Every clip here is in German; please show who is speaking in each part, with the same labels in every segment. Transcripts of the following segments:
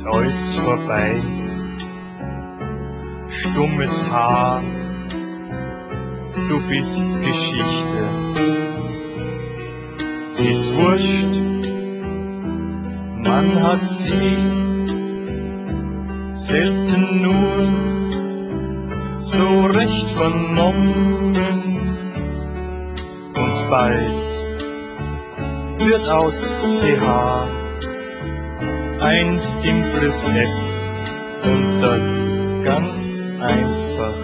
Speaker 1: alles vorbei. Stummes Haar, du bist Geschichte. Ist wurscht, man hat sie selten nur so recht vernommen. Und bald wird aus PH ein simples F und das ganz einfach.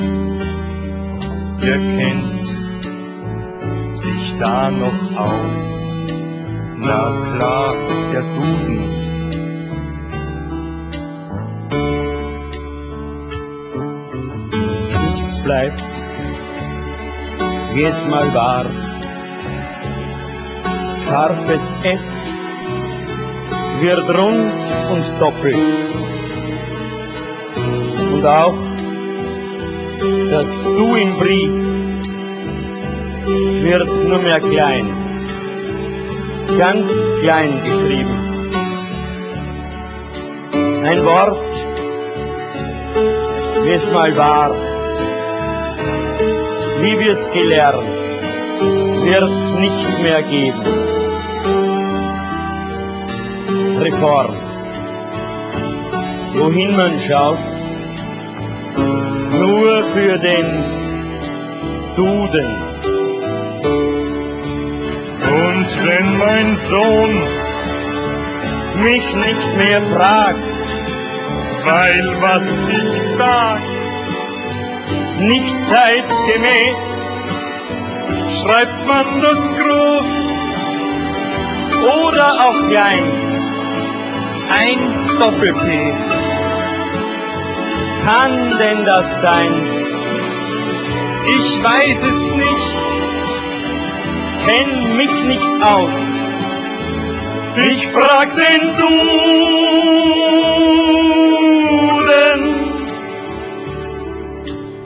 Speaker 1: Wer kennt sich da noch aus? Na klar, der Duden.
Speaker 2: Nichts bleibt, wie es mal war. Scharfes S wird rund und doppelt. Und auch das Du im Brief wird nur mehr klein, ganz klein geschrieben. Ein Wort, wie es mal war, wie wir es gelernt, wird's nicht mehr geben. Reform, wohin man schaut, nur für den Duden.
Speaker 1: Und wenn mein Sohn
Speaker 2: Mich nicht mehr fragt,
Speaker 1: weil was ich sag
Speaker 2: nicht zeitgemäß,
Speaker 1: schreibt man das groß
Speaker 2: oder auch klein, ein Doppel-P. Kann denn das sein? Ich weiß es nicht, kenn mich nicht aus.
Speaker 1: Ich frag den Du.